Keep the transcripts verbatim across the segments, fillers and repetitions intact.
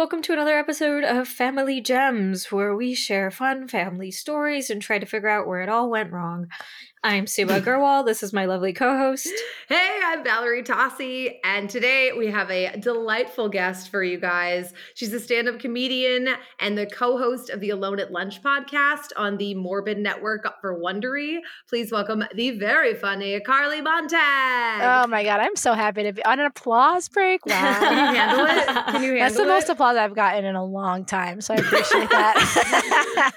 welcome to another episode of Family Gems, where we share fun family stories and try to figure out where it all went wrong. I'm Siva Gurwal. This is my lovely co-host. Hey, I'm Valerie Tossi, and today we have a delightful guest for you guys. She's a stand-up comedian and the co-host of the Alone at Lunch podcast on the Morbid Network for Wondery. Please welcome the very funny Carly Montag. Oh my God, I'm so happy to be on an applause break. Wow. Can you handle it? Can you handle That's the it? most applause I've gotten in a long time, so I appreciate that.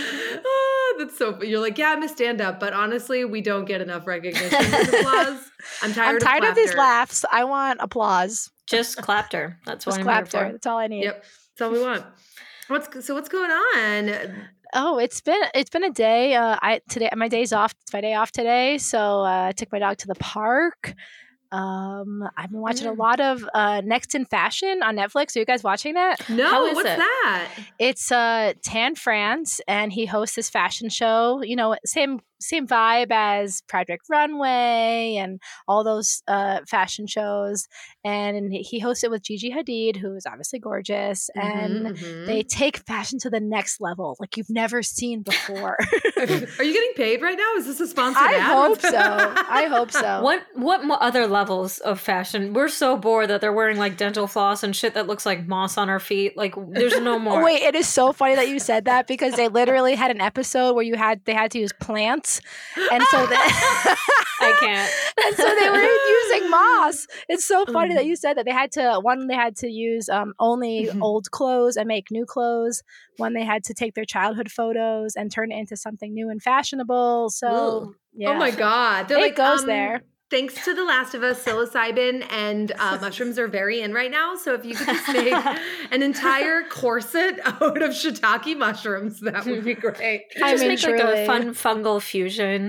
Oh, that's so you're like, yeah, I'm a stand-up, but honestly, we don't get enough recognition for applause. I'm tired, I'm tired of, of these clapter. laughs. I want applause. Just clapter. That's what Just I'm clapter. here for. That's all I need. Yep, that's all we want. What's so? What's going on? Oh, it's been it's been a day. Uh, I today my day's off. It's my day off today, so uh, I took my dog to the park. Um, I've been watching Mm. a lot of uh, Next in Fashion on Netflix. Are you guys watching that? No, How is what's it? that? It's uh, Tan France, and he hosts this fashion show. You know, same same vibe as Project Runway and all those uh, fashion shows. And he hosts it with Gigi Hadid, who is obviously gorgeous, and Mhm, mhm. they take fashion to the next level, like you've never seen before. Are you getting paid right now? Is this a sponsored I ad? hope so. I hope so. What what mo- other levels of fashion? We're so bored that they're wearing like dental floss and shit that looks like moss on our feet. Like there's no more. Oh, wait, it is so funny that you said that because they literally had an episode where you had they had to use plants, and so that I can't. and so they were using moss. It's so funny Mm. that you said that they had to one they had to use um, only Mhm. old clothes and make new clothes. One they had to take their childhood photos and turn it into something new and fashionable. So Ooh. yeah, Oh my God. They're It like, goes um, there. Thanks to The Last of Us, psilocybin and uh, mushrooms are very in right now. So if you could just make an entire corset out of shiitake mushrooms, that would be great. I Just mean, make like truly. a fun fungal fusion.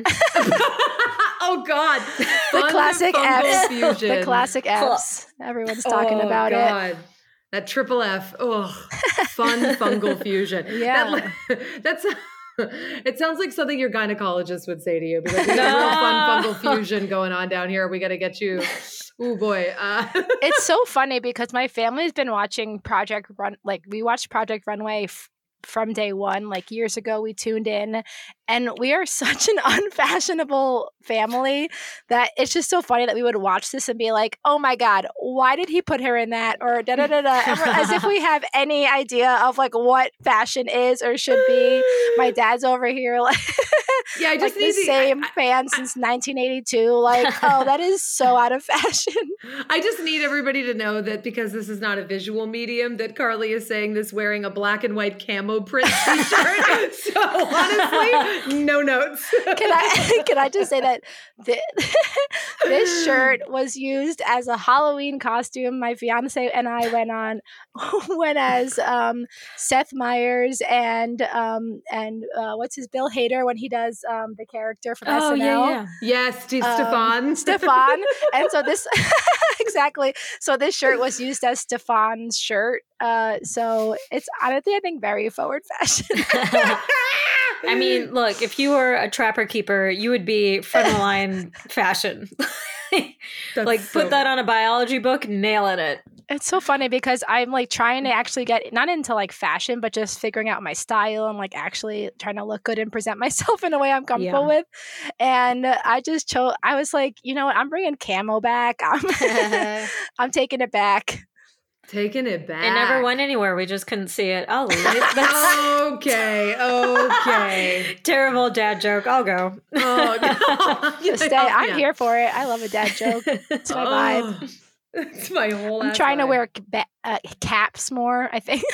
Oh God. the Fun classic fungal F's. fusion. The classic F's. Everyone's talking Oh, about it. God. That triple F. Oh, fun fungal fusion. Yeah. That, that's it sounds like something your gynecologist would say to you because we got real fun No. fungal fusion going on down here. We got to get you. Oh boy. Uh, It's so funny because my family's been watching Project Run. Like we watched Project Runway f- from day one. Like years ago, we tuned in, and we are such an unfashionable family that it's just so funny that we would watch this and be like, "Oh my God, why did he put her in that?" Or da da da da, and we're- as if we have any idea of like what fashion is or should be. My dad's over here like. yeah, I Like just the need the, same I, fan since nineteen eighty-two. Like, oh, that is so out of fashion. I just need everybody to know that because this is not a visual medium, that Carly is saying this wearing a black and white camo print t-shirt. So honestly, no notes. Can I can I just say that thi- this shirt was used as a Halloween costume. My fiance and I went on went as um, Seth Meyers and um, and uh, what's his Bill Hader when he does um, the character from Oh S N L. yeah, yeah. Yes, Steve Um, Stefan. Stefan. And so this exactly. So this shirt was used as Stefan's shirt. Uh, so it's honestly, I think, very forward fashion. I mean, look, if you were a trapper keeper, you would be front of the line fashion. That's like so- put that on a biology book, nailing it. It's so funny because I'm like trying to actually get not into like fashion, but just figuring out my style and like actually trying to look good and present myself in a way I'm comfortable Yeah. with. And I just chose. I was like, you know what? I'm bringing camo back. I'm I'm taking it back. Taking it back. It never went anywhere. We just couldn't see it. I'll leave it. That's Okay, okay. terrible dad joke. I'll go. Oh, no. Just stay. I'm here for it. I love a dad joke. It's my vibe. Oh, it's my whole I'm ass trying to vibe. wear ba- uh, caps more. I think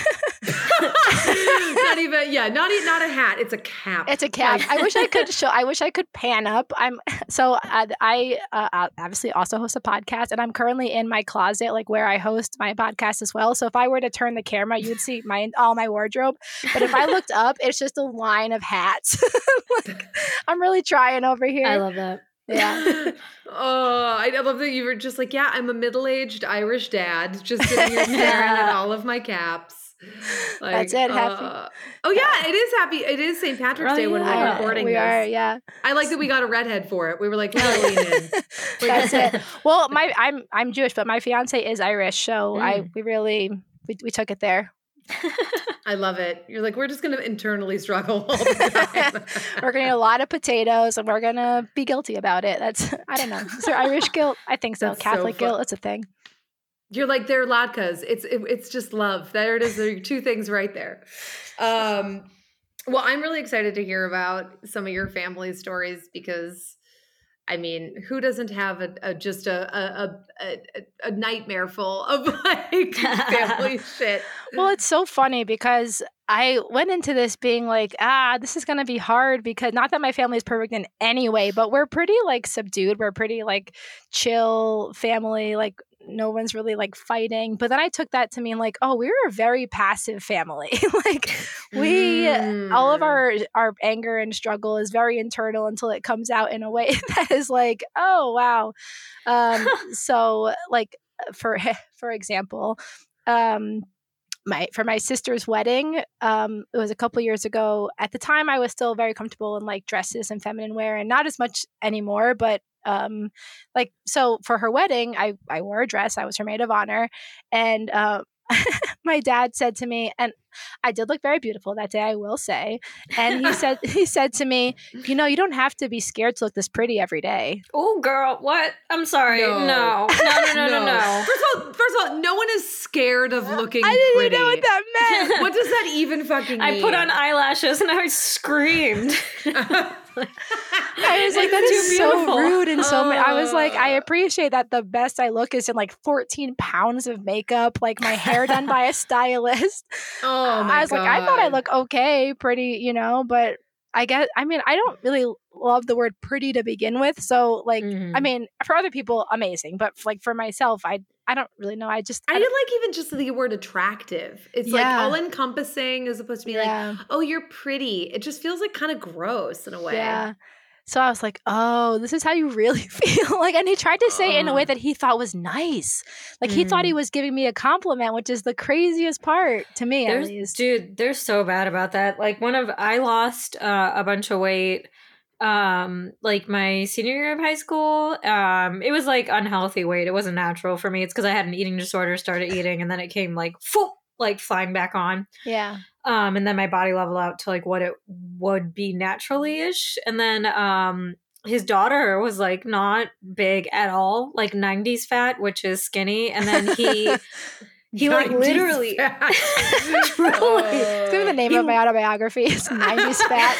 not even, yeah, not e- not a hat. It's a cap. it's a cap. Like- I wish I could show. I wish I could pan up. I'm so uh, I uh, obviously also host a podcast, and I'm currently in my closet, like where I host my podcast as well. So if I were to turn the camera, you would see my all my wardrobe. But if I looked up, it's just a line of hats. Like, I'm really trying over here. I love that. Yeah. Oh, I I love that you were just like, yeah, I'm a middle-aged Irish dad, just sitting here staring at all of my caps. Like, That's it, happy. uh, oh yeah, it is happy. It is Saint Patrick's Oh, Day when yeah. we're Uh, recording we this. are, yeah. I like that we got a redhead for it. We were like, yeah, lean in. That's it. Well, my I'm I'm Jewish, but my fiance is Irish, so I Mm. we really we, we took it there. I love it. You're like, we're just going to internally struggle all the time. We're going to eat a lot of potatoes and we're going to be guilty about it. That's, I don't know. Is there Irish guilt? I think so. That's Catholic so fun. guilt, it's a thing. You're like, they're latkes. It's it, it's just love. There it is. There are two things right there. Um, well, I'm really excited to hear about some of your family stories because, I mean, who doesn't have a, a just a a, a a nightmare full of like family shit? Well, it's so funny because I went into this being like, ah, this is going to be hard because not that my family is perfect in any way, but we're pretty like subdued. We're pretty like chill family. Like no one's really like fighting. But then I took that to mean like, oh, we were a very passive family. Like we, mm. all of our, our anger and struggle is very internal until it comes out in a way that is like, oh, wow. Um, so like for, for example, um, my for my sister's wedding, um, it was a couple years ago. At the time, I was still very comfortable in like dresses and feminine wear, and not as much anymore. But um, like so, for her wedding, I I wore a dress. I was her maid of honor, and uh, my dad said to me, and I did look very beautiful that day, I will say. And he said he said to me, you know, you don't have to be scared to look this pretty every day. Oh, girl, what? I'm sorry. No, no, no, no, no, no. no. First of all, first of all, no one is scared of looking I didn't pretty. even know what that meant. What does that even fucking mean? I put on eyelashes and I screamed. I was like, that is so rude and so. Uh, I was like, I appreciate that the best I look is in like fourteen pounds of makeup, like my hair done by a stylist. Oh my I was God. like, I thought I look okay, pretty, you know, but I guess, I mean, I don't really love the word pretty to begin with. So like, mm-hmm. I mean, for other people, amazing. But like for myself, I I don't really know. I just I, I like even just the word attractive. It's yeah. like all encompassing as opposed to be yeah. like, oh, you're pretty. It just feels like kind of gross in a way. Yeah. So I was like, oh, this is how you really feel. Like, and he tried to say uh, it in a way that he thought was nice. Like mm. he thought he was giving me a compliment, which is the craziest part to me, There's, at least. Dude, they're so bad about that. Like one of, I lost uh, a bunch of weight um like my senior year of high school. Um it was like unhealthy weight. It wasn't natural for me. It's because I had an eating disorder, started eating, and then it came like full like flying back on. Yeah. Um and then my body leveled out to like what it would be naturally-ish. And then um his daughter was like not big at all, like nineties fat, which is skinny. And then he He like literally fat. Truly. Oh. It's gonna be the name he, of my autobiography. It's nineties fat.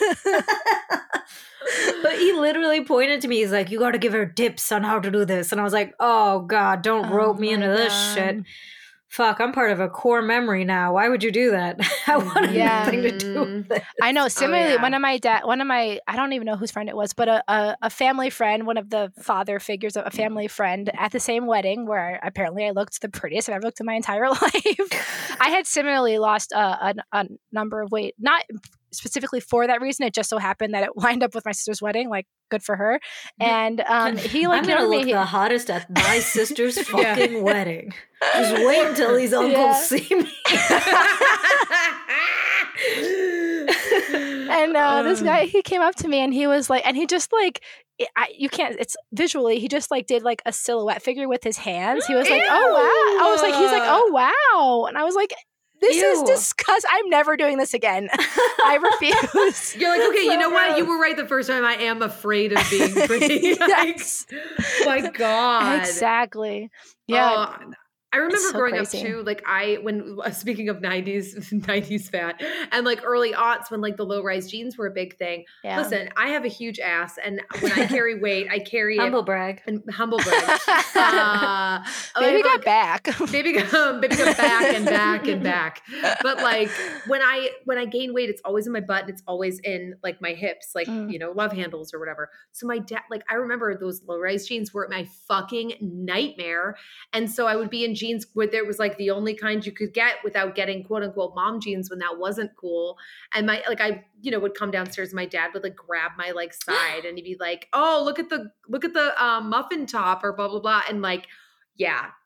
But he literally pointed to me. He's like, you got to give her tips on how to do this. And I was like, oh God, don't oh rope me into God. this shit. Fuck, I'm part of a core memory now. Why would you do that? I wanted yeah. nothing to do with this. I know. Similarly, oh, yeah. one of my dad, one of my, I don't even know whose friend it was, but a, a, a family friend, one of the father figures of a family friend at the same wedding where apparently I looked the prettiest I've ever looked in my entire life. I had similarly lost a, a, a number of weight, not specifically for that reason. It just so happened that it lined up with my sister's wedding. Like, good for her. And um, he like, I'm gonna look me. the hottest at my sister's fucking yeah. wedding. Just wait until these uncles yeah. see me. And uh, this guy, he came up to me and he was like, and he just like, I, you can't, it's visually, he just like did like a silhouette figure with his hands. He was like, Ew. oh wow. I was like, he's like, oh wow. And I was like, this Ew. is disgusting. I'm never doing this again. I refuse. You're like, okay, so you know gross. what? You were right the first time. I am afraid of being pretty. Yes. Like, my God. Exactly. Yeah. Uh, I remember so growing crazy. up too, like I, when uh, speaking of nineties, nineties fat and like early aughts when like the low rise jeans were a big thing. Yeah. Listen, I have a huge ass and when I carry weight, I carry humble it. brag. And humble brag. uh, baby got like, back. baby got, baby got back and back and back. But like when I, when I gain weight, it's always in my butt and it's always in like my hips, like, mm. you know, love handles or whatever. So my dad, like I remember those low rise jeans were my fucking nightmare. And so I would be in jeans where there was like the only kind you could get without getting quote unquote mom jeans when that wasn't cool. And my, like I, you know, would come downstairs and my dad would like grab my like side and he'd be like, oh, look at the, look at the um, muffin top or blah, blah, blah. And like, yeah,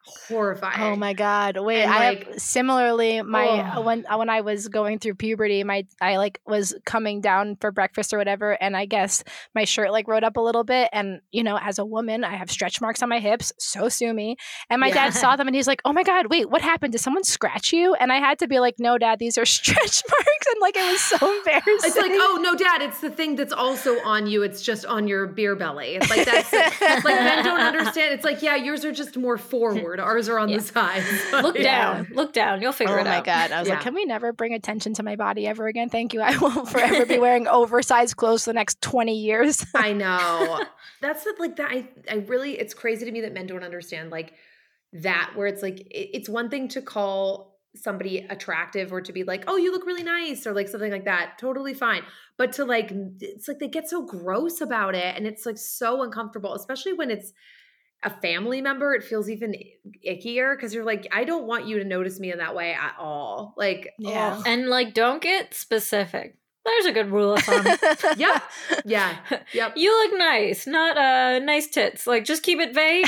horrifying. Oh my God. Wait, And, I like, have similarly my oh. when when I was going through puberty, my I like was coming down for breakfast or whatever, and I guess my shirt like rode up a little bit, and you know, as a woman, I have stretch marks on my hips, so sue me. And my Yeah. dad saw them and he's like, "Oh my God, wait, what happened? Did someone scratch you?" And I had to be like, "No, Dad, these are stretch marks." And like it was so embarrassing. It's like, oh no, Dad, it's the thing that's also on you. It's just on your beer belly. It's like that's like men don't understand. It's like, yeah, yours are just more forward. Ours are on Yeah. the sides. Look Yeah. down. Look down. You'll figure Oh it my out. God. I was Yeah. like, can we never bring attention to my body ever again? Thank you. I will forever be wearing oversized clothes for the next twenty years. I know. That's the, like that. I, I really, it's crazy to me that men don't understand like that, where it's like, it, it's one thing to call somebody attractive or to be like, oh, you look really nice or like something like that. Totally fine. But to like, it's like they get so gross about it. And it's like so uncomfortable, especially when it's a family member. It feels even ickier because you're like, I don't want you to notice me in that way at all. Like, Yeah. ugh. And like, don't get specific. There's a good rule of thumb. Yeah. Yeah. Yep. You look nice, not uh nice tits. Like, just keep it vague.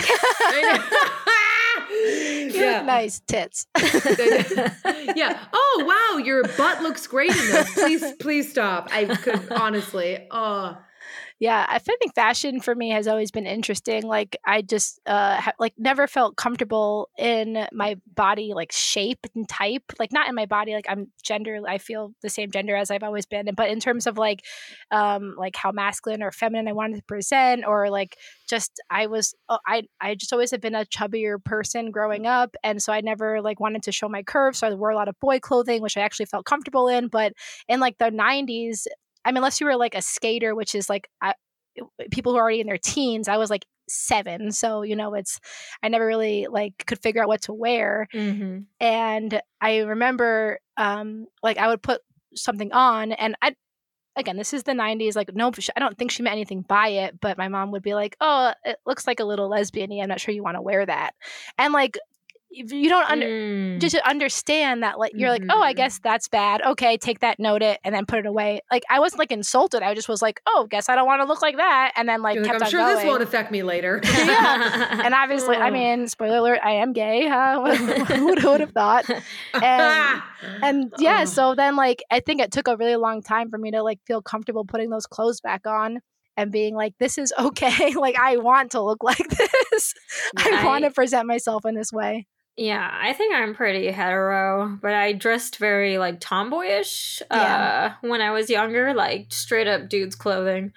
You Yeah. look nice tits. Yeah. Oh wow, your butt looks great in those. Please, please stop. I could honestly. Oh, Yeah, I think fashion for me has always been interesting. Like I just uh ha- like never felt comfortable in my body like shape and type. Like not in my body like I'm gender I feel the same gender as I've always been. But in terms of like um like how masculine or feminine I wanted to present or like just I was uh, I I just always have been a chubbier person growing up, and so I never like wanted to show my curves. So I wore a lot of boy clothing, which I actually felt comfortable in. But in like the nineties, I mean, unless you were like a skater, which is like I, people who are already in their teens, I was like seven. So, you know, it's, I never really like could figure out what to wear. Mm-hmm. And I remember um, like I would put something on and I, again, this is the nineties. Like, no, I don't think she meant anything by it, but my mom would be like, oh, it looks like a little lesbian-y. I'm not sure you want to wear that. And like, if you don't under, Mm. just understand that like you're like, oh, I Mhm. guess that's bad, okay, take that, note it, and then put it away. Like I wasn't like insulted, I just was like, oh, guess I don't want to look like that, and then like You're like, kept I'm on sure going. this won't affect me later. Yeah. And obviously, I Oh. mean, spoiler alert, I am gay, huh? who would, who would have thought? And and yeah, Oh. so then like I think it took a really long time for me to like feel comfortable putting those clothes back on and being like, this is okay. Like I want to look like this. I Yeah, want I- to present myself in this way. Yeah, I think I'm pretty hetero, but I dressed very like tomboyish Yeah. uh when I was younger, like straight up dude's clothing.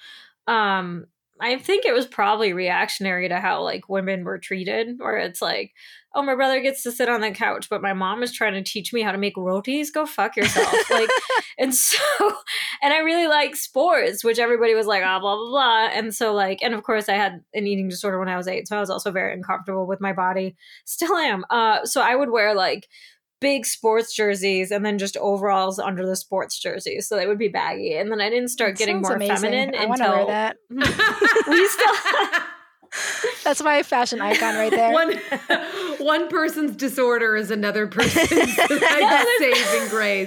Um I think it was probably reactionary to how like women were treated, where it's like, oh, my brother gets to sit on the couch, but my mom is trying to teach me how to make rotis. Go fuck yourself. Like, and so, and I really like sports, which everybody was like, ah, blah, blah, blah. And so, like, and of course, I had an eating disorder when I was eight. So I was also very uncomfortable with my body. Still am. Uh, so I would wear like big sports jerseys and then just overalls under the sports jerseys. So they would be baggy. And then I didn't start That getting sounds more amazing. feminine I want to until wear that. we still. That's my fashion icon right there. One, one person's disorder is another person's like, saving grace.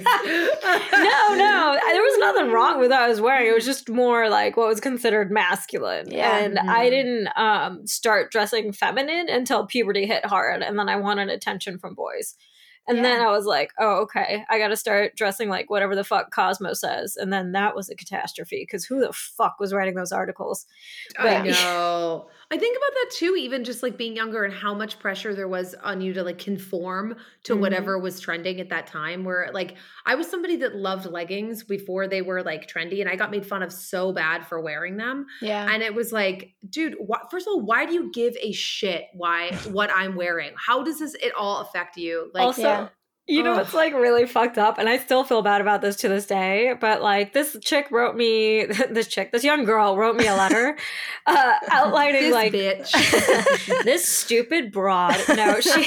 no, no, there was nothing wrong with what I was wearing. It was just more like what was considered masculine. Yeah. And Mhm. I didn't um, start dressing feminine until puberty hit hard. And then I wanted attention from boys. And then Yeah. I was like, oh, okay, I got to start dressing like whatever the fuck Cosmo says. And then that was a catastrophe because who the fuck was writing those articles? I But- know. I think about that too, even just like being younger and how much pressure there was on you to like conform to Mhm. whatever was trending at that time. Where like I was somebody that loved leggings before they were like trendy, and I got made fun of so bad for wearing them. Yeah. And it was like, dude, wh- first of all, why do you give a shit why what I'm wearing? How does this it all affect you? Like, also, yeah. you know, Ugh. it's like really fucked up, and I still feel bad about this to this day. But like, this chick wrote me, this chick, this young girl wrote me a letter, uh, outlining this like bitch. this stupid broad. No, she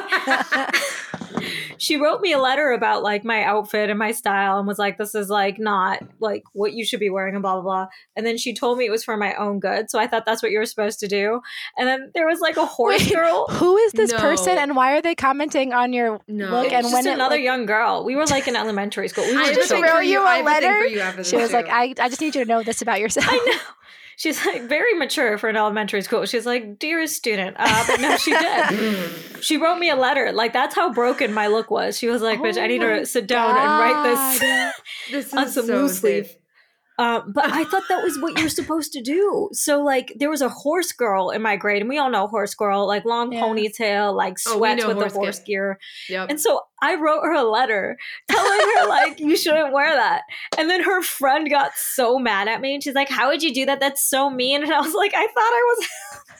she wrote me a letter about like my outfit and my style, and was like, "This is like not like what you should be wearing," and blah blah blah. And then she told me it was for my own good, so I thought that's what you were supposed to do. And then there was like a horse Wait, girl. who is this No. person and why are they commenting on your No. look? It And was when just it, another like, young girl. We were like in elementary school. We I were have a just thing children. wrote for you a I have a thing letter? for you after this she was like, too. I, I just need you to know this about yourself. I know. she's like very mature for an elementary school. She's like, dearest student. Uh, but no, she did. She wrote me a letter. Like, that's how broken my look was. She was like, bitch, I need to sit down and write this, This on is some so loose leaf. safe. Um, but I thought that was what you're supposed to do. So, like, there was a horse girl in my grade, and we all know horse girl, like long Yeah. ponytail, like Oh, we sweats know with horse the horse gear. gear. Yep. And so I wrote her a letter telling her, like, you shouldn't wear that. And then her friend got so mad at me, and she's like, how would you do that? That's so mean. And I was like, I thought I was...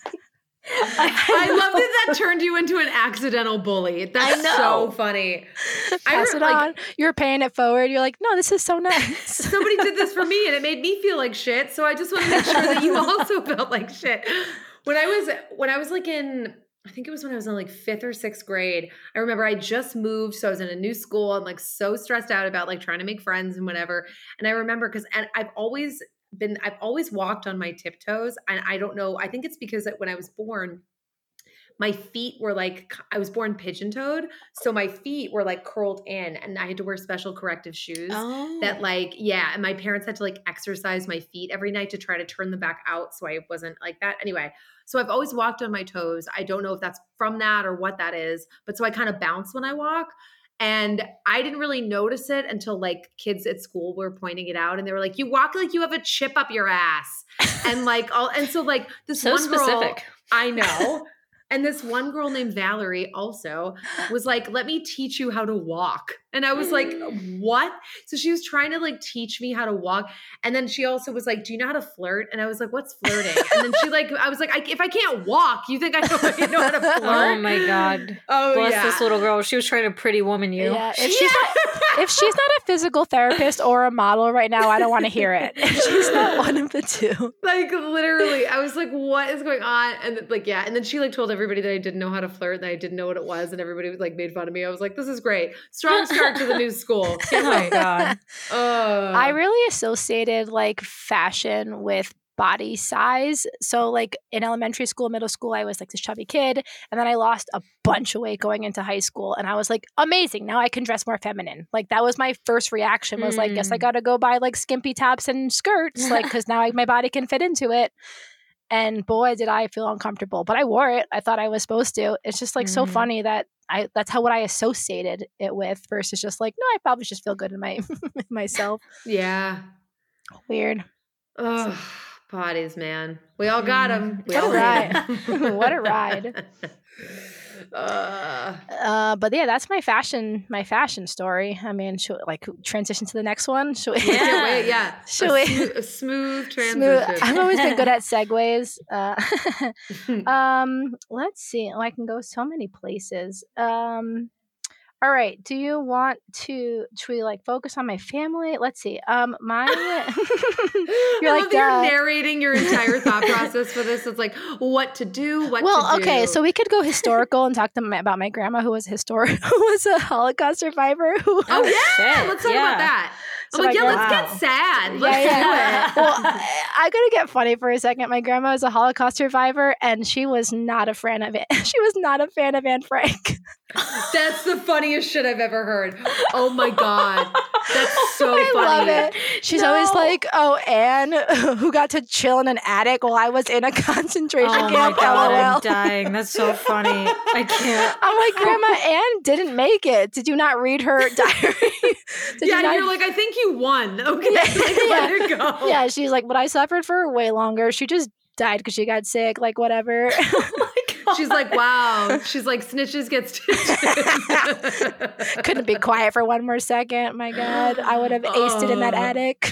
I, I love that that turned you into an accidental bully. That's I know. so funny. I Pass re- it like, on. You're paying it forward. You're like, no, this is so nice. somebody did this for me and it made me feel like shit. So I just want to make sure that you also felt like shit. When I was when I was like in I think it was when I was in like fifth or sixth grade. I remember I just moved. So I was in a new school and like so stressed out about like trying to make friends and whatever. And I remember because and I've always been I've always walked on my tiptoes. And I don't know, I think it's because when I was born, my feet were like, I was born pigeon-toed. So my feet were like curled in and I had to wear special corrective shoes Oh. that like, yeah. And my parents had to like exercise my feet every night to try to turn them back out. So I wasn't like that. Anyway, so I've always walked on my toes. I don't know if that's from that or what that is, but so I kind of bounce when I walk. And I didn't really notice it until like kids at school were pointing it out and they were like, you walk like you have a chip up your ass. And like all, and so like this So one specific. girl, I know. And this one girl named Valerie also was like, let me teach you how to walk. And I was like, what? So she was trying to like teach me how to walk. And then she also was like, do you know how to flirt? And I was like, what's flirting? And then she like, I was like, I, if I can't walk, you think I know, you know how to flirt? Oh my God. Oh, Bless yeah. this little girl. She was trying to pretty woman you. Yeah, if she's not if she's not a physical therapist or a model right now, I don't want to hear it. If she's not one of the two. Like literally, I was like, what is going on? And like, yeah. And then she like told everybody that I didn't know how to flirt and I didn't know what it was. And everybody was like made fun of me. I was like, this is great. Strong start to the new school. Can't Oh wait. God. Uh, I really associated like fashion with body size. So like in elementary school, middle school, I was like this chubby kid. And then I lost a bunch of weight going into high school. And I was like, amazing. Now I can dress more feminine. Like that was my first reaction was like, guess I Mm. got to go buy like skimpy tops and skirts. Like, cause now I, my body can fit into it. And boy, did I feel uncomfortable, but I wore it. I thought I was supposed to. It's just like so Mhm. funny that I, that's how what I associated it with versus just like, no, I probably just feel good in my, in myself. yeah. Weird. Oh, bodies, man. We all got them. We What a all ride. hate 'em. What a ride. Uh, Uh, but yeah, that's my fashion, my fashion story. I mean, should like transition to the next one? Should we? I can't wait. Yeah. Should a, we- smooth, a smooth transition. Smooth. I've always been good at segues. Uh, um, let's see. Oh, I can go so many places. Um, all right. Do you want to? Should we like focus on my family? Let's see. Um, my. You're I like love that duh. you're narrating your entire thought process for this. It's like what to do, what Well, to do. okay, so we could go historical and talk to my, about my grandma, who was a histor- who was a Holocaust survivor. Who oh yeah, shit, let's talk yeah. about that. So I'm like, my yeah, grandma- let's get sad. Let's yeah, yeah. do it. Well, I, I gotta get funny for a second. My grandma was a Holocaust survivor, and she was not a fan of it. She was not a fan of Anne Frank. That's the funniest shit I've ever heard. Oh my god, that's so I funny. love it. She's always No. like, "Oh, Anne, who got to chill in an attic while I was in a concentration Oh my camp." God, LOL. I'm dying. That's so funny. I can't. I'm like, Grandma, Anne didn't make it. Did you not read her diary? Did Yeah, you not you're like, I think you won. Okay, Yeah, like, let yeah. it go. Yeah, she's like, but I suffered for way longer. She just died because she got sick, like whatever. Oh my God. She's like, wow. She's like, snitches get stitches. Couldn't be quiet for one more second. My God, I would have aced it in that Oh. attic.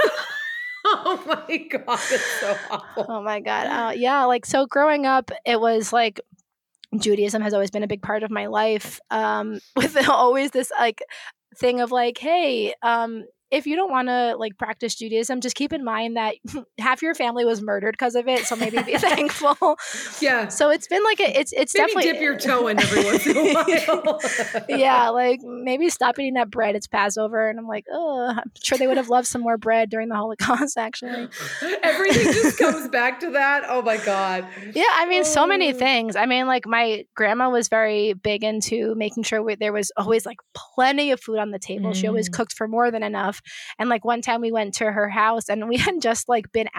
Oh my god, it's so awful. Oh my God. Uh, yeah, like so growing up, it was like Judaism has always been a big part of my life. Um, with always this like thing of like, hey, um, if you don't want to like practice Judaism, just keep in mind that half your family was murdered because of it. So maybe be thankful. Yeah. So it's been like a, it's it's Maybe definitely dip your toe in every once in a while. yeah, like maybe stop eating that bread. It's Passover, and I'm like, oh, I'm sure they would have loved some more bread during the Holocaust. Actually, Everything just comes back to that. Oh my god. yeah, I mean, so many Oh. things. I mean, like my grandma was very big into making sure we, there was always like plenty of food on the table. She always Mm. cooked for more than enough. And like one time we went to her house, and we had just like been out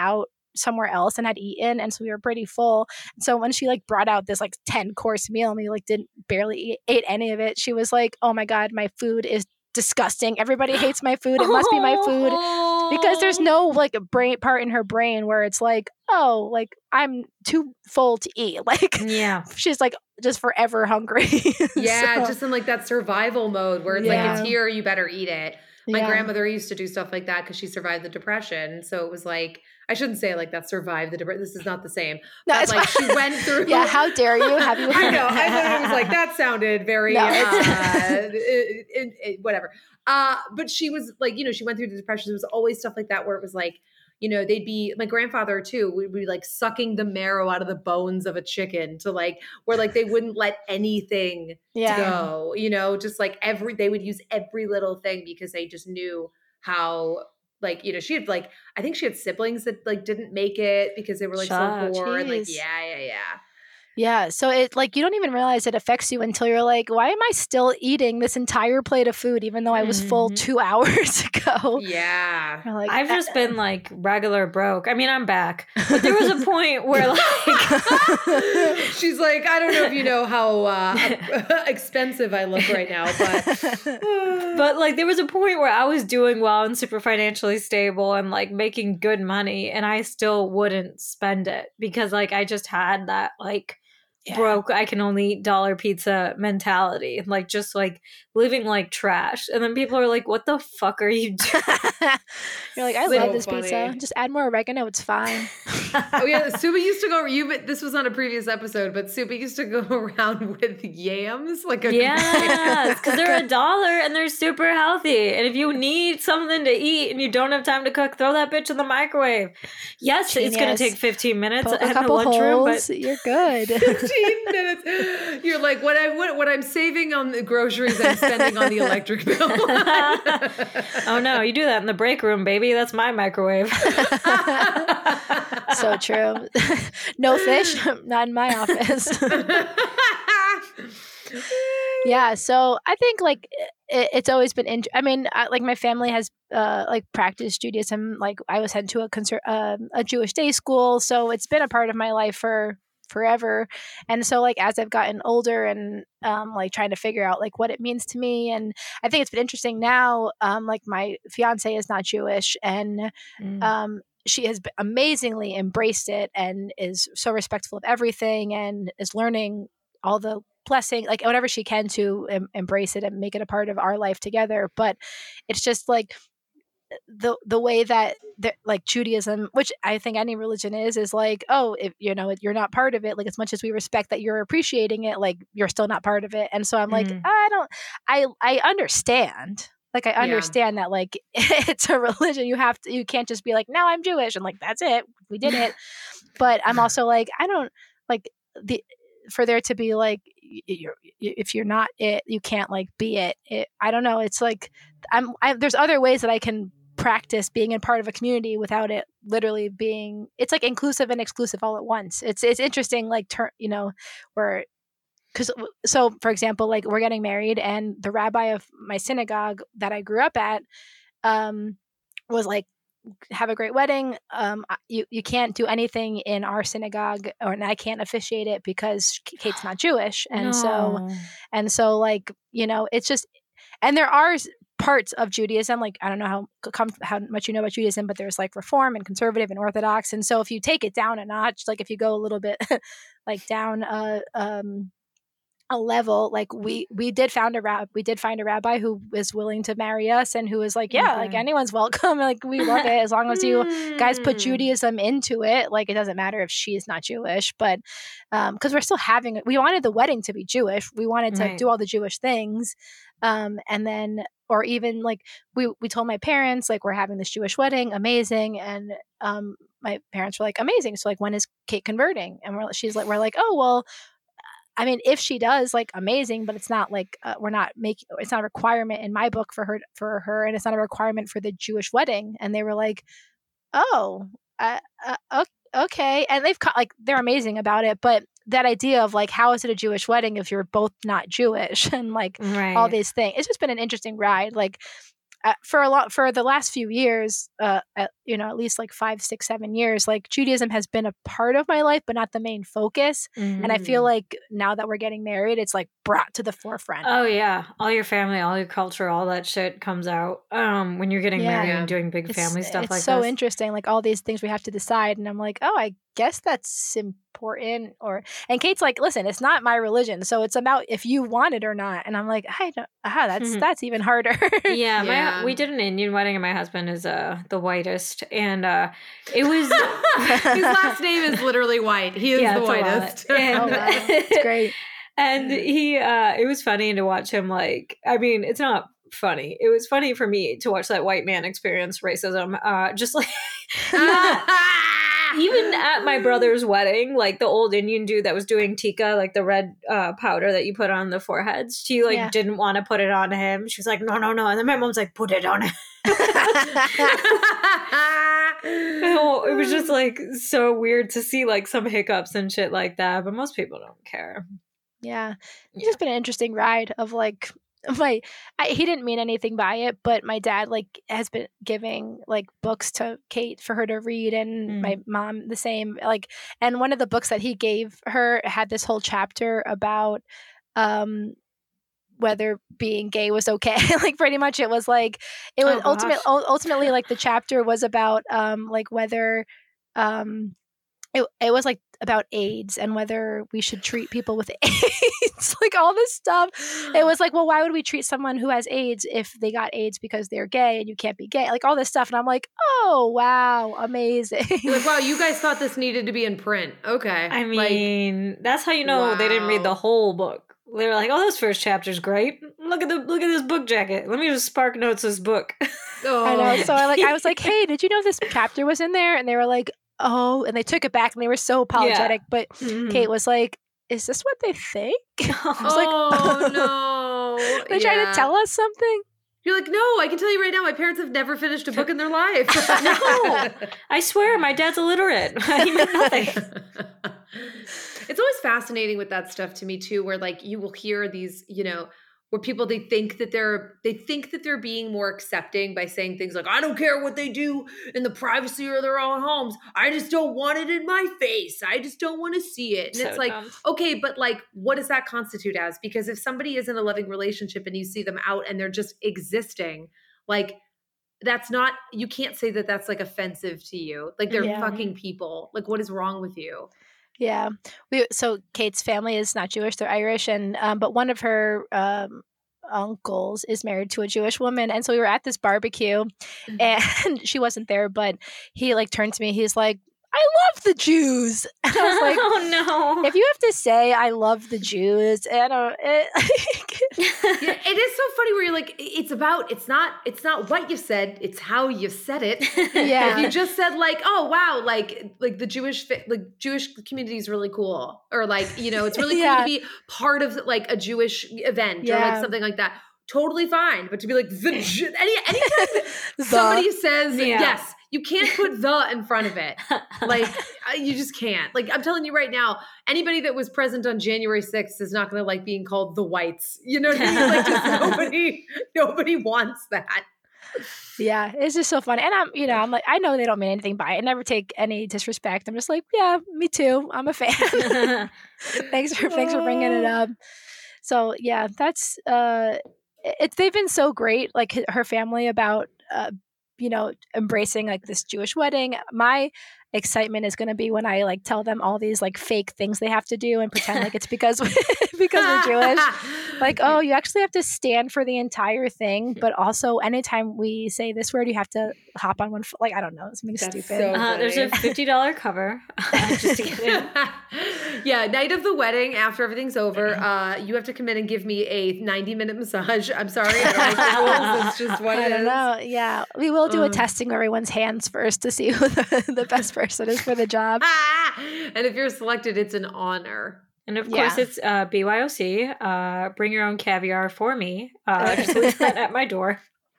somewhere else and had eaten, and so we were pretty full. So when she like brought out this like ten course meal and we like didn't barely eat, ate any of it, she was like, oh my God, my food is disgusting. Everybody hates my food. It must be my food. Because there's no like a brain part in her brain where it's like, oh, like I'm too full to eat. Like, yeah, she's like just forever hungry. Yeah, So, just in like that survival mode where it's Yeah. like, it's here, you better eat it. My yeah. grandmother used to do stuff like that because she survived the depression. So it was like, I shouldn't say like that survived the depression. This is not the same. No, But it's like fine. she went through. Yeah, how dare you? Have you? I know. I literally was like, that sounded very, No, uh, it's- it, it, it, whatever. Uh, but she was like, you know, she went through the depression. There was always stuff like that where it was like, you know, they'd be, my grandfather too, would be like sucking the marrow out of the bones of a chicken to like, where like they wouldn't let anything Yeah. go, you know, just like every, they would use every little thing because they just knew how, like, you know, she had like, I think she had siblings that like didn't make it because they were like Shut. so poor and like, Jeez. yeah, yeah, yeah. Yeah. So it like you don't even realize it affects you until you're like, why am I still eating this entire plate of food even though I was full Mhm. two hours ago? Yeah. You're like, I've uh, just been like regular broke. I mean, I'm back, but there was a point where like, She's like, I don't know if you know how uh, expensive I look right now, but but like there was a point where I was doing well and super financially stable and like making good money, and I still wouldn't spend it because like I just had that like Yeah. broke, I can only eat dollar pizza mentality, and like just like living like trash. And then people are like, what the fuck are you doing? You're like, I So love this funny. pizza. Just add more oregano. It's fine. oh yeah, Suba used to go. You, this was on a previous episode, but Suba used to go around with yams, like a Yes, because they're a dollar and they're super healthy. And if you need something to eat and you don't have time to cook, throw that bitch in the microwave. Yes, it's going Genius. to take fifteen minutes Poke a in the couple lunchroom, holes. but You're good. fifteen minutes. You're like, what I what, what I'm saving on the groceries, I'm spending on the electric bill. oh no, you do that in the break room, baby. That's my microwave. So true. No fish, not in my office. Yeah, so I think like it, it's always been. Int- I mean, I, like my family has uh, like practiced Judaism. Like I was sent to a conser- um, a Jewish day school, so it's been a part of my life for forever. And so like as I've gotten older and um, like trying to figure out like what it means to me, and I think it's been interesting now. Um, like my fiance is not Jewish, and Mm. um, she has amazingly embraced it and is so respectful of everything and is learning all the blessing, like whatever she can to em- embrace it and make it a part of our life together. But it's just like the the way that the, like Judaism, which I think any religion is, is like, oh, if you know you're not part of it, like as much as we respect that you're appreciating it, like you're still not part of it. And so I'm like, Mhm. I don't, I I understand. Like I understand that like it's a religion. You have to, you can't just be like, no, I'm Jewish and like that's it. We did it. But I'm also like, I don't like the for there to be like you're, if you're not it, you can't like be it. it I don't know. It's like I'm. I, there's other ways that I can practice being in part of a community without it literally being. It's like inclusive and exclusive all at once. It's it's interesting. Like ter- you know, where. Because so, for example, like we're getting married, and the rabbi of my synagogue that I grew up at um, was like, "Have a great wedding. Um, you you can't do anything in our synagogue, or and I can't officiate it because Kate's not Jewish." And so, No. and so, like you know, it's just, and there are parts of Judaism, like I don't know how come how much you know about Judaism, but there's like Reform and Conservative and Orthodox, and so if you take it down a notch, like if you go a little bit like down, uh, um. a level, like we we did found a rab we did find a rabbi who was willing to marry us and who was like, yeah, Okay. like anyone's welcome, like we love it as long as you guys put Mm. Judaism into it. Like it doesn't matter if she's not Jewish, but um because we're still having we wanted the wedding to be Jewish, we wanted to Right. do all the Jewish things, um and then or even like we we told my parents like we're having this Jewish wedding, amazing, and um my parents were like, amazing, so like when is Kate converting? And we're she's like we're like, oh well, I mean, if she does, like, amazing, but it's not like uh, we're not making. It's not a requirement in my book for her for her, and it's not a requirement for the Jewish wedding. And they were like, "Oh, uh, uh, okay." And they've like they're amazing about it, but that idea of like, how is it a Jewish wedding if you're both not Jewish, and like Right. all these things, it's just been an interesting ride. Like uh, for a lot for the last few years, uh, uh, you know, at least like five, six, seven years, like Judaism has been a part of my life, but not the main focus. Mhm. And I feel like now that we're getting married, it's like brought to the forefront. Oh yeah, all your family, all your culture, all that shit comes out um, when you're getting Yeah. married Yeah. and doing big It's, family stuff it's like so this. interesting, like all these things we have to decide. And I'm like, oh, I guess that's important. Or, and Kate's like, listen, it's not my religion. So it's about if you want it or not. And I'm like, I don't, ah, that's, that's even harder. Yeah, my Yeah. we did an Indian wedding, and my husband is uh the whitest, and uh, it was His last name is literally White. He is Yeah, the it's a lot. whitest. And- Oh, wow. It's great. and he uh, it was funny to watch him. Like, I mean, it's not funny. It was funny for me to watch that white man experience racism. Uh, just like even at my brother's wedding, like the old Indian dude that was doing tika, like the red uh, powder that you put on the foreheads, she like Yeah. didn't want to put it on him. She was like, no, no, no. And then my mom's like, put it on him. Oh, it was just like so weird to see like some hiccups and shit like that, but most people don't care. Yeah. It's Yeah. just been an interesting ride of like my I, he didn't mean anything by it, but my dad like has been giving like books to Kate for her to read, and Mm. my mom the same. Like, and one of the books that he gave her had this whole chapter about um whether being gay was okay. Like pretty much it was like it was Oh, ultimate gosh. ul- ultimately like the chapter was about um like whether um it, it was like about AIDS and whether we should treat people with AIDS, like all this stuff. It was like, well, why would we treat someone who has AIDS if they got AIDS because they're gay and you can't be gay? Like all this stuff. And I'm like, oh, wow, amazing. You're like, wow, you guys thought this needed to be in print. Okay. I Like, mean, that's how you know they didn't read the wow. whole book. They were like, "Oh, this first chapter's great. Look at the look at this book jacket. Let me just spark notes this book." oh. I know. So I like I was like, hey, did you know this chapter was in there? And they were like, oh, and they took it back and they were so apologetic. But Mhm. Kate was like, is this what they think? I was oh, like, no. They're trying Yeah. to tell us something? You're like, no, I can tell you right now, my parents have never finished a book in their life. No. I swear, my dad's illiterate. He knew nothing. It's always fascinating with that stuff to me too, where like you will hear these, you know, where people they think that they're they think that they're being more accepting by saying things like, I don't care what they do in the privacy of their own homes. I just don't want it in my face. I just don't want to see it. And So it's like, dumb. okay, but like, what does that constitute as? Because if somebody is in a loving relationship and you see them out and they're just existing, like that's not, you can't say that that's like offensive to you. Like they're Yeah. fucking people. Like what is wrong with you? Yeah. We so Kate's family is not Jewish, they're Irish, and um, but one of her um uncles is married to a Jewish woman. And so we were at this barbecue and she wasn't there, but he like turned to me, he's like, I love the Jews. And I was like, oh no. if you have to say I love the Jews, I don't it, Yeah, it is so funny where you're like, it's about, it's not, it's not what you said, it's how you said it. Yeah. If you just said like, oh wow, like like the Jewish fa- like Jewish community is really cool, or like you know, it's really cool Yeah. to be part of like a Jewish event or Yeah. like something like that. Totally fine, but to be like the Ju- any anytime The. somebody says Yeah. yes, you can't put the in front of it. Like uh, you just can't. Like I'm telling you right now, anybody that was present on January sixth is not going to like being called the whites. You know what I mean? Like just nobody, nobody wants that. Yeah, it's just so fun. And I'm, you know, I'm like, I know they don't mean anything by it. I never take any disrespect. I'm just like, yeah, me too. I'm a fan. thanks for thanks for bringing it up. So yeah, that's uh, it's they've been so great, like h- her family about uh, you know, embracing like this Jewish wedding. My excitement is going to be when I like tell them all these like fake things they have to do and pretend like it's because because we're Jewish. Like, oh, you actually have to stand for the entire thing, but also anytime we say this word, you have to hop on one foot. Like, I don't know, something That's stupid. so- Uh, there's a fifty dollar cover. Just to get in. Yeah, night of the wedding, after everything's over, uh, you have to come in and give me a ninety minute massage. I'm sorry, I don't like the rules. It's just what I it don't is. know. Yeah, we will do a Um, testing of everyone's hands first to see who the, the best person is for the job. Ah! And if you're selected, it's an honor. And of Yeah. course, it's uh, B Y O C. Uh, bring your own caviar for me. Uh, just leave that at my door.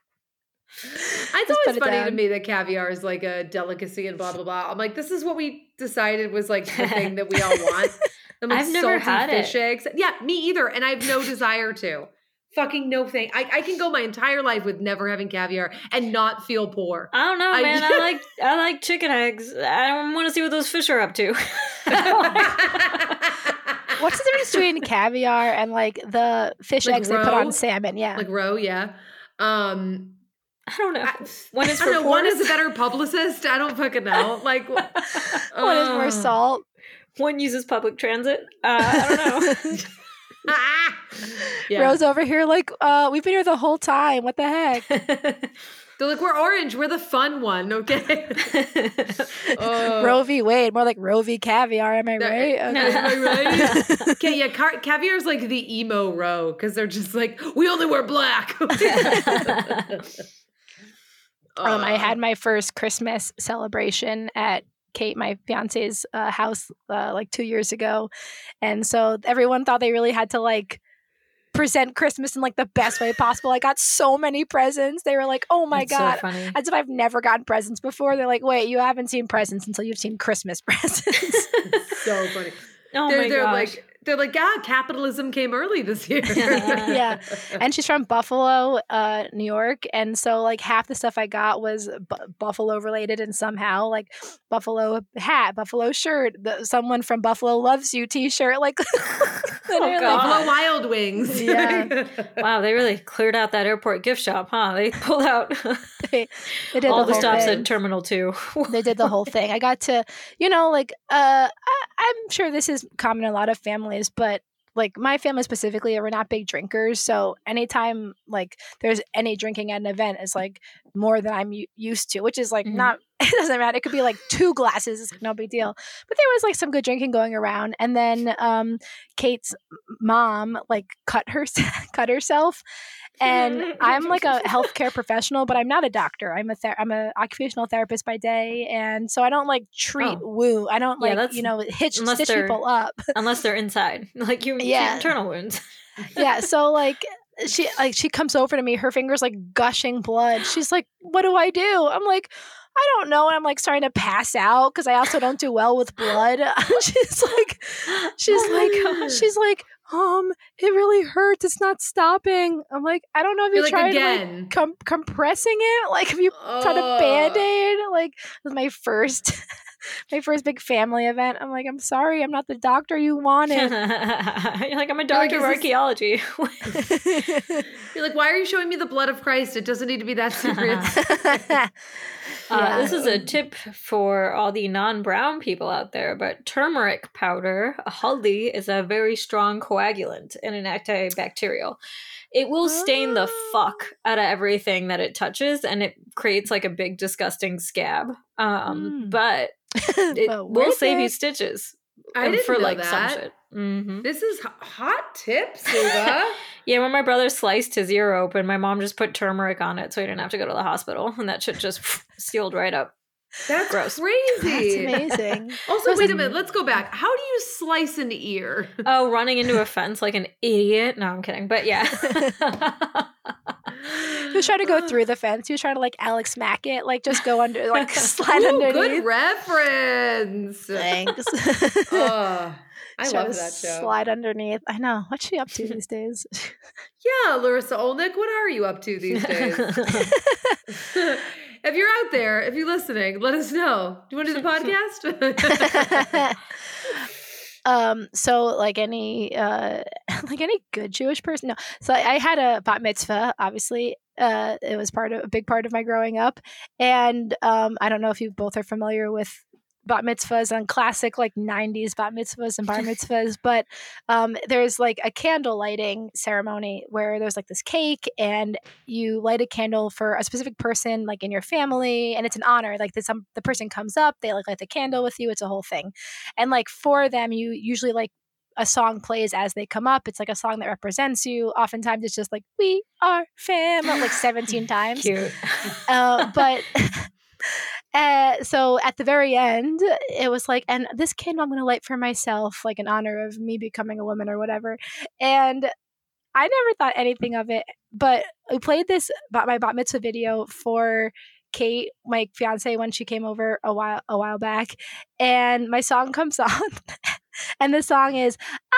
It's Just put always it funny to down. me that caviar is like a delicacy and blah blah blah. I'm like, this is what we decided was like the thing that we all want. I'm like, I've never salty had fish it. eggs. Yeah, me either, and I have no desire to. Fucking no thing. I, I can go my entire life with never having caviar and not feel poor. I don't know, I- man. I like I like chicken eggs. I don't want to see what those fish are up to. What's the difference between caviar and like the fish Like eggs they put on roe? salmon? Yeah. Like roe, yeah. Um, I don't know. I, One is I for don't know. One is a pores. better publicist. I don't fucking know. Like, One is more uh, salt. One uses public transit. Uh, I don't know. Ah! Yeah. Rose over here like, uh, we've been here the whole time. What the heck? They're like, we're orange. We're the fun one. Okay. Uh, Roe v. Wade, more like Roe v. Caviar. Am I that- right? Am I right? Okay, yeah, car- caviar is like the emo row because they're just like, we only wear black. Um, I Uh, had my first Christmas celebration at Kate, my fiance's uh, house, uh, like two years ago, and so everyone thought they really had to like present Christmas in like the best way possible. I got so many presents. They were like, "Oh my That's so god!" funny. As if I've never gotten presents before. They're like, "Wait, you haven't seen presents until you've seen Christmas presents." so funny. Oh they're my they're gosh. like they're like, yeah, capitalism came early this year. Yeah. And she's from Buffalo, uh, New York, and so like half the stuff I got was bu- Buffalo related, and somehow like Buffalo hat, Buffalo shirt, the, someone from Buffalo loves you T-shirt, like. literally. God. Buffalo Wild Wings. Yeah. Wow, they really cleared out that airport gift shop, huh? They pulled out They, they did all the, the whole stops thing. at Terminal Two. They did the whole thing. I got to, you know, like uh, I, I'm sure this is common in a lot of families, but like my family specifically, we're not big drinkers. So anytime like there's any drinking at an event, it's like more than I'm u- used to, which is like Mhm. not. It doesn't matter. It could be like two glasses. It's like no big deal. But there was like some good drinking going around, and then um, Kate's mom like cut her cut herself. And I'm like a healthcare professional, but I'm not a doctor. I'm a ther- I'm a occupational therapist by day, and so I don't like treat Oh. wound. I don't Yeah, like that's- you know hitch unless stitch they're- people up. Unless they're inside, like you Yeah. treat internal wounds. Yeah, so like she like she comes over to me, her fingers like gushing blood. She's like, "What do I do?" I'm like, "I don't know." And I'm like starting to pass out because I also don't do well with blood. she's like, she's Oh my like, God. she's like, um, it really hurts. It's not stopping. I'm like, I don't know if You're you like, tried like again. com- compressing it. Like, if you tried a Oh. band aid, like it was my first. My first big family event. I'm like, I'm sorry, I'm not the doctor you wanted. You're like, I'm a like, doctor is of this- archaeology. You're like, why are you showing me the blood of Christ? It doesn't need to be that serious. Uh, Yeah. this is a tip for all the non-brown people out there, but turmeric powder, haldi, is a very strong coagulant and an antibacterial. It will stain the fuck out of everything that it touches, and it creates like a big, disgusting scab. Um, Mm. But it But will worth save you it. stitches. I um, didn't for know like that. some shit. hmm This is h- hot tips, Uva. Yeah, when my brother sliced his ear open, my mom just put turmeric on it so he didn't have to go to the hospital, and that shit just sealed right up. That's Gross. crazy. That's amazing. Also, Was wait it- a minute. Let's go back. How do you slice an ear? Oh, running into a fence like an idiot. No, I'm kidding. But yeah. He was trying to go through the fence. He was trying to like Alex Mack it, like just go under, like slide Ooh, underneath. good reference. Thanks. Oh, I Try love to that show. Slide underneath. I know. What's she up to these days? Yeah, Larissa Olnick, what are you up to these days? If you're out there, if you're listening, let us know. Do you want to do the podcast? um. So, like any, uh, like any good Jewish person. No. So I, I had a bat mitzvah. Obviously, uh, it was part of a big part of my growing up, and um, I don't know if you both are familiar with bat mitzvahs and classic like nineties bat mitzvahs and bar mitzvahs, but um, there's like a candle lighting ceremony where there's like this cake and you light a candle for a specific person like in your family, and it's an honor. Like the, some, the person comes up, they like light the candle with you. It's a whole thing. And like for them, you usually like a song plays as they come up. It's like a song that represents you. Oftentimes it's just like, we are fam, like seventeen times. Cute. Uh, but uh, so at the very end, it was like, and this candle I'm going to light for myself, like in honor of me becoming a woman or whatever. And I never thought anything of it, but we played this bat my bat mitzvah video for Kate, my fiance, when she came over a while a while back, and my song comes on, and the song is "I'm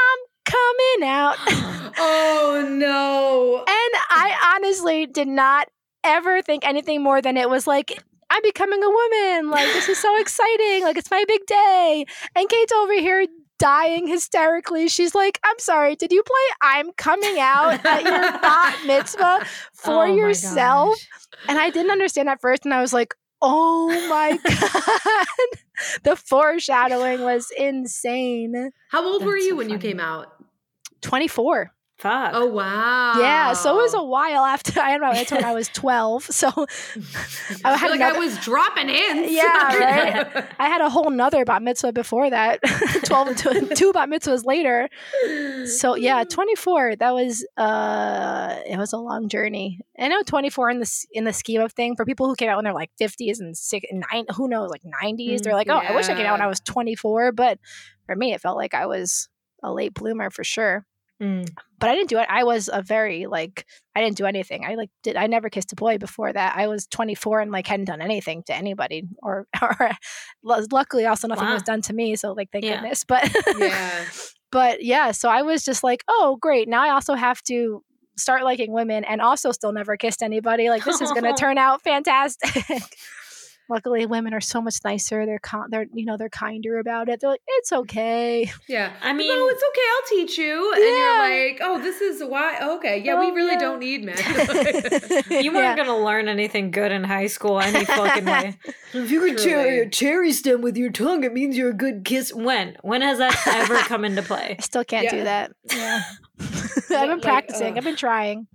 coming out. Oh no. And I honestly did not ever think anything more than it was like, I'm becoming a woman. Like, this is so exciting. Like, it's my big day. And Kate's over here dying hysterically. She's like, I'm sorry, did you play I'm Coming Out at your bat mitzvah for Oh my yourself? gosh. And I didn't understand at first. And I was like, oh my God. The foreshadowing was insane. How old were That's you so when you funny. came out? twenty-four. Fuck. Oh wow. Yeah, so it was a while after. I don't know. It's when I was twelve. So I had like another, I was dropping hints. Yeah, right. I had a whole nother bat mitzvah before that. twelve and two, two bat mitzvahs later. So yeah, twenty-four. That was uh, it was a long journey. I know twenty-four in the s- in the scheme of thing for people who came out when they're like fifties and six, nine, who knows, like nineties. They're like, oh, I wish I came out when I was twenty-four. But for me, it felt like I was a late bloomer for sure. Mm. But I didn't do it. I was a very like I didn't do anything. I like did I never kissed a boy before that. I was twenty-four and like hadn't done anything to anybody or or luckily also nothing Wow. was done to me. So like thank Yeah. goodness. But Yeah. but yeah, so I was just like, oh great. Now I also have to start liking women and also still never kissed anybody. Like this is gonna turn out fantastic. Luckily, women are so much nicer. They're con- they're you know they're kinder about it. They're like, it's okay. Yeah. I mean- no, it's okay. I'll teach you. And Yeah. you're like, oh, this is why. Okay. Yeah, we Oh, really yeah. don't need men. You weren't Yeah. gonna learn anything good in high school any fucking way. If you could Truly. a cherry stem with your tongue, it means you're a good kiss. When? When has that ever come into play? I still can't do Yeah. that. Yeah. I've been Like, practicing. ugh. I've been trying.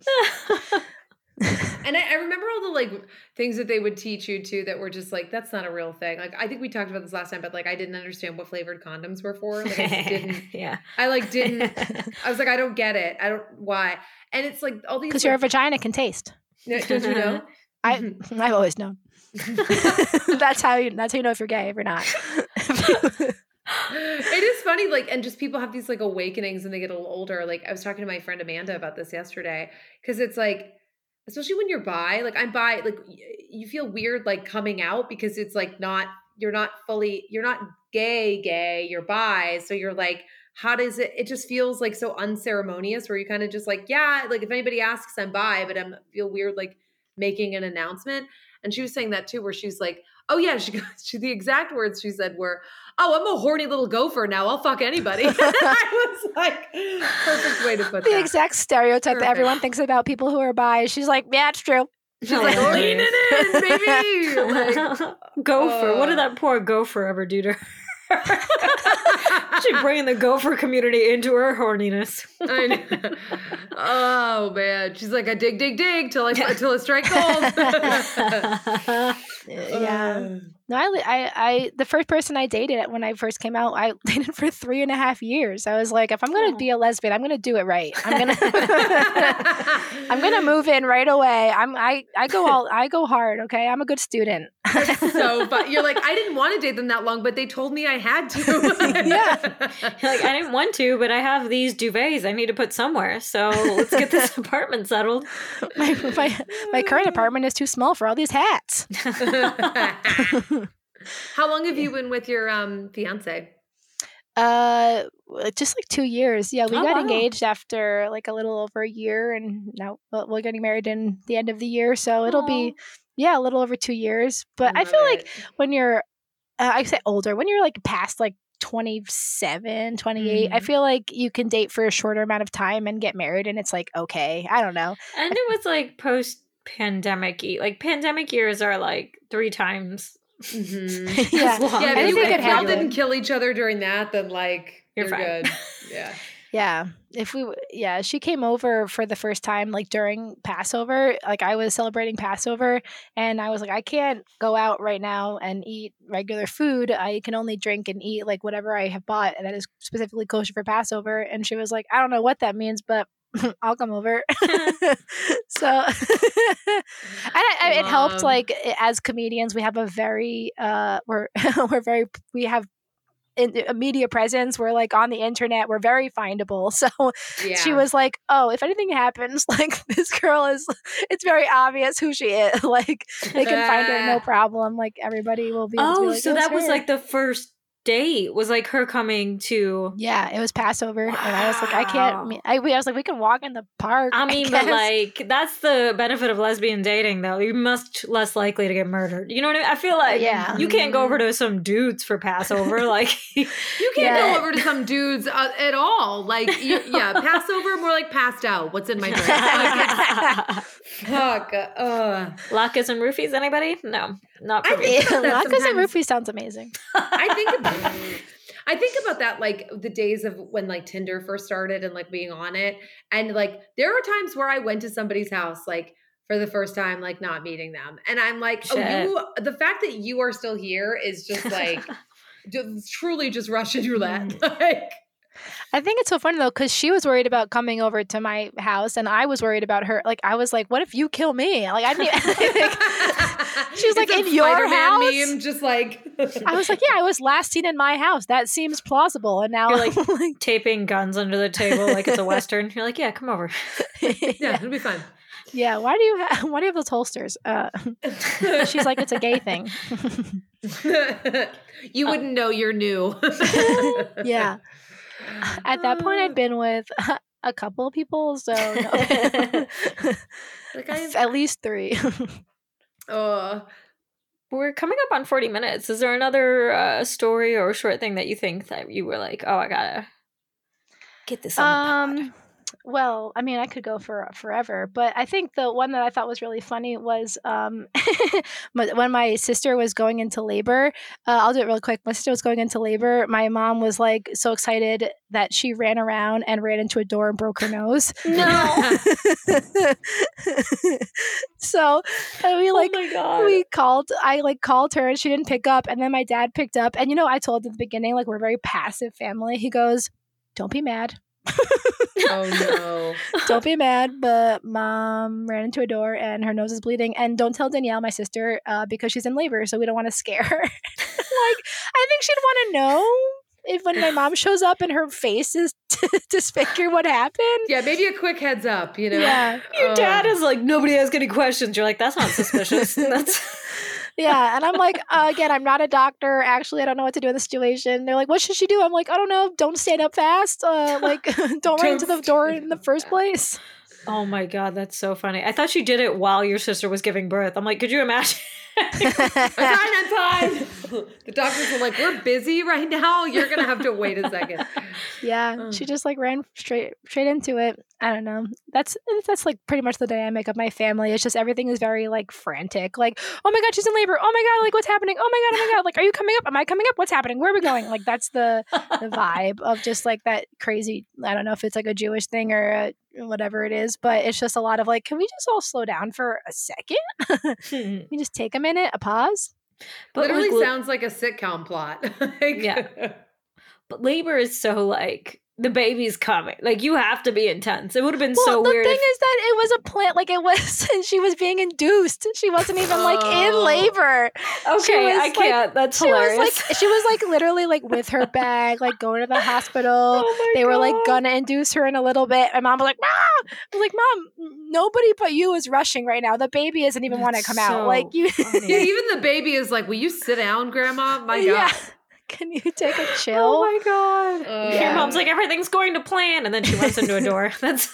And I, I remember all the like things that they would teach you too that were just like, that's not a real thing. Like I think we talked about this last time, but like I didn't understand what flavored condoms were for. Like I just didn't. Yeah. I like didn't. I was like, I don't get it. I don't why. And it's like all these. Because Like, your vagina can taste. don't you know? I I've always known. that's how you that's how you know if you're gay if you're not. It is funny, like, and just people have these like awakenings when they get a little older. Like, I was talking to my friend Amanda about this yesterday because it's like, especially when you're bi, like, I'm bi, like, y- you feel weird, like, coming out because it's like not, you're not fully, you're not gay, gay, you're bi. So you're like, how does it, it just feels like so unceremonious where you kind of just like, yeah, like, if anybody asks, I'm bi, but I feel weird, like, making an announcement. And she was saying that too, where she's like, oh yeah, she goes, she, the exact words she said were, oh, I'm a horny little gopher now. I'll fuck anybody. I was like, perfect way to put The that. exact stereotype Perfect. that everyone thinks about people who are bi. She's like, yeah, it's true. She's like, lean Hilarious. it in, baby. Like, Gopher. What uh, did that poor gopher ever do to her? She bringing the gopher community into her horniness. I know. Oh man, she's like, I dig, dig, dig till I till I strike gold. Yeah. No, I, I, I, the first person I dated when I first came out, I dated for three and a half years. I was like, if I'm going to Oh. be a lesbian, I'm going to do it right. I'm going to, I'm going to move in right away. I'm, I, I go all, I go hard. Okay. I'm a good student. It's so fun. You're like, I didn't want to date them that long, but they told me I had to. Yeah. You're like, I didn't want to, but I have these duvets I need to put somewhere. So let's get this apartment settled. my, my, my current apartment is too small for all these hats. How long have you been with your um fiance? Uh, just like two years. Yeah, we Oh, got wow. engaged after like a little over a year, and now well, we're getting married in the end of the year. So it'll be yeah, a little over two years. But I love feel like it. when you're, uh, I say older, when you're like past like twenty-seven, twenty-eight, I Mhm. feel like you can date for a shorter amount of time and get married, and it's like okay, I don't know. And it was like post pandemic y. Like pandemic years are like three times Mhm. Yeah. as long Yeah, I if think you, they if could y'all handle it. didn't kill each other during that, then like You're you're, fine. good. Yeah. Yeah. If we, yeah, she came over for the first time, like during Passover. Like I was celebrating Passover, and I was like, I can't go out right now and eat regular food. I can only drink and eat like whatever I have bought that is specifically kosher for Passover. And she was like, I don't know what that means, but I'll come over. So, and I, I, it helped. Love. Like as comedians, we have a very, uh, we're we're very, we have. In, a media presence, we're like on the internet, we're very findable. So Yeah. she was like, oh, if anything happens, like this girl is, it's very obvious who she is. Like they can find her no problem. Like everybody will be able to be Oh, like, so "That's that was her." like the first date was like her coming to. Yeah, it was Passover, wow. and I was like, I can't. I, I was like, we can walk in the park. I mean, I but like that's the benefit of lesbian dating, though. You're much less likely to get murdered. You know what I mean? I feel like yeah. you can't go over to some dudes for Passover. Like you can't yeah. go over to some dudes uh, at all. Like you, yeah, Passover more like passed out. What's in my drink? Like, fuck. Uh. Latkes and roofies. Anybody? No, not for I me. think Latkes and roofies sounds amazing. I think. About, I think about that, like the days of when like Tinder first started and like being on it. And like, there are times where I went to somebody's house, like for the first time, like not meeting them. And I'm like, Shit. oh, you, the fact that you are still here is just like, just, truly just Russian roulette. Mm. Like, I think it's so funny though, because she was worried about coming over to my house, and I was worried about her. Like, I was like, "What if you kill me?" Like, I didn't. Like, she was like, "In your house?" Meme, just like I was like, "Yeah, I was last seen in my house. That seems plausible." And now, you're like, like taping guns under the table like it's a western. You're like, "Yeah, come over." yeah, yeah, it'll be fun. Yeah, why do you ha- why do you have those holsters? Uh, she's like, it's a gay thing. You wouldn't know you're new. Yeah. At that point, I'd been with a couple of people, so no. Like I, at least three. Oh, we're coming up on forty minutes. Is there another uh, story or short thing that you think that you were like, oh, I gotta get this on the um, pod? Well, I mean, I could go for forever, but I think the one that I thought was really funny was um, when my sister was going into labor. Uh, I'll do it real quick. My sister was going into labor. My mom was like so excited that she ran around and ran into a door and broke her nose. No. So uh, we like oh my God. we called. I like called her and she didn't pick up, and then my dad picked up. And you know, I told at the beginning like we're a very passive family. He goes, "Don't be mad." Oh no. Don't be mad, but mom ran into a door and her nose is bleeding. And don't tell Danielle, my sister, uh, because she's in labor, so we don't want to scare her. Like, I think she'd want to know if when my mom shows up and her face is t- disfigured what happened. Yeah, maybe a quick heads up, you know? Yeah. Your uh, dad is like, nobody asks any questions. You're like, that's not suspicious. That's... Yeah, and I'm like, uh, again, I'm not a doctor. Actually, I don't know what to do in the situation. They're like, what should she do? I'm like, I don't know. Don't stand up fast. Uh, like, don't run into the door in the first place. Oh my God, that's so funny. I thought she did it while your sister was giving birth. I'm like, could you imagine? I'm fine, I'm fine. The doctors were like, we're busy right now. You're going to have to wait a second. Yeah, Oh. she just like ran straight straight into it. I don't know. That's that's like pretty much the dynamic of my family. It's just everything is very like frantic. Like, oh my God, she's in labor. Oh my God, like what's happening? Oh my God, oh my God. Like, are you coming up? Am I coming up? What's happening? Where are we going? Like, that's the the vibe of just like that crazy. I don't know if it's like a Jewish thing or a, whatever it is, but it's just a lot of like, can we just all slow down for a second? Can we just take a minute, a pause? But Literally like, sounds like a sitcom plot. Like, yeah. But labor is so like, the baby's coming. Like, you have to be intense. It would have been Well, so the weird. thing if- is that it was a plant. Like, it was, she was being induced. She wasn't even like in Oh. labor. okay, She was, I like- can't. That's She hilarious. was like, she was like literally like with her bag, like going to the hospital. Oh my They were like God. gonna induce her in a little bit. My mom was like, "Mom!" I was like, "Mom, nobody but you is rushing right now. The baby isn't even want to That's come out. so Like you, funny. Yeah, even the baby is like, will you sit down, Grandma? My God. yeah. Can you take a chill?" Oh my God. Uh, Your mom's like, everything's going to plan. And then she runs into a door. That's.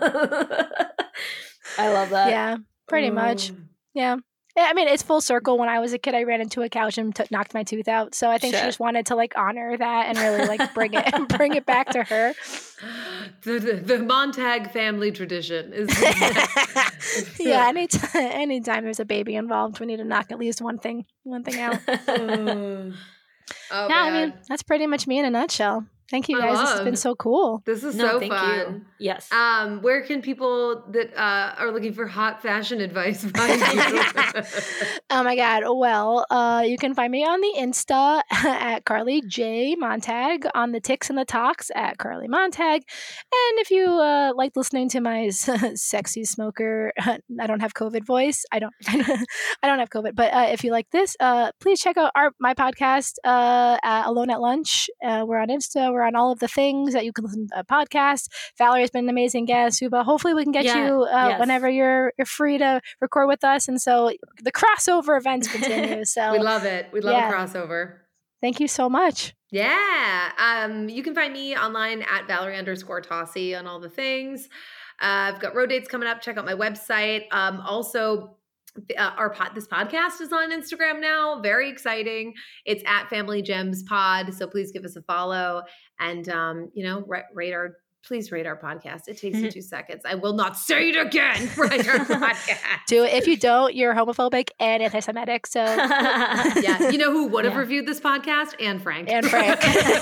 I love that. Yeah, pretty much. Mm. Yeah. Yeah, I mean, it's full circle. When I was a kid, I ran into a couch and t- knocked my tooth out. So I think Shit. she just wanted to like honor that and really like bring it bring it back to her. The, the, the Montag family tradition is. Yeah, anytime anytime there's a baby involved, we need to knock at least one thing one thing out. Mm. Oh, Yeah, I man. mean, that's pretty much me in a nutshell. Thank you I guys. This has been love- so cool. This is No, so thank fun. you. Yes. Um, where can people that uh, are looking for hot fashion advice find you? Oh my God. Well, uh, you can find me on the Insta at Carly J Montag, on the Ticks and the Talks at Carly Montag. And if you uh, like listening to my sexy smoker, I don't have COVID voice. I don't, I don't have COVID, but uh, if you like this, uh, please check out our my podcast, uh, at Alone at Lunch. Uh, we're on Insta. We're on all of the things that you can listen to a podcast. Valerie's been an amazing guest. Suba, hopefully we can get Yeah, you uh, yes. whenever you're you're free to record with us. And so the crossover events continue. So we love it. We love Yeah. a crossover. Thank you so much. Yeah. Um, you can find me online at Valerie underscore Tossi on all the things. Uh, I've got road dates coming up. Check out my website. Um, also, uh, our pod, this podcast is on Instagram now. Very exciting. It's at Family Gems Pod. So please give us a follow and, um, you know, rate, rate our, please rate our podcast. It takes you two seconds. I will not say it again. Rate our podcast. Do it. If you don't, you're homophobic and anti-Semitic. So yeah. You know who would have Yeah. reviewed this podcast? Anne Frank. And Frank.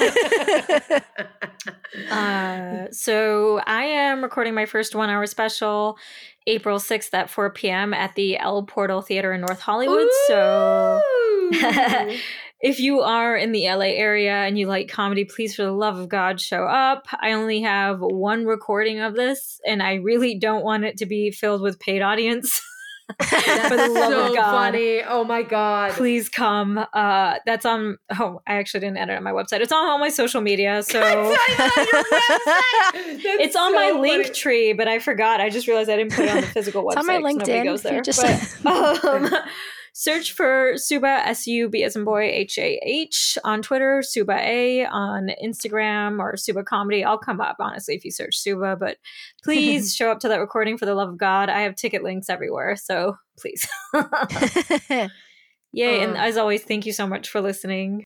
Uh, so I am recording my first one hour special April sixth at four p.m. at the El Portal Theater in North Hollywood. Ooh. So if you are in the L A area and you like comedy, please, for the love of God, show up. I only have one recording of this, and I really don't want it to be filled with paid audience. That's For the love so of God, funny. Oh my God. please come. Uh, that's on. Oh, I actually didn't edit on my website. It's on all my social media. So it's on so my funny. link tree, but I forgot. I just realized I didn't put it on the physical website. It's on my 'cause nobody LinkedIn, goes if you there. just- But, um, search for Suba, S U B as in boy, H A H on Twitter, Suba A on Instagram, or Suba Comedy. I'll come up, honestly, if you search Suba. But please show up to that recording for the love of God. I have ticket links everywhere, so please. Yay. And Uh. as always, thank you so much for listening.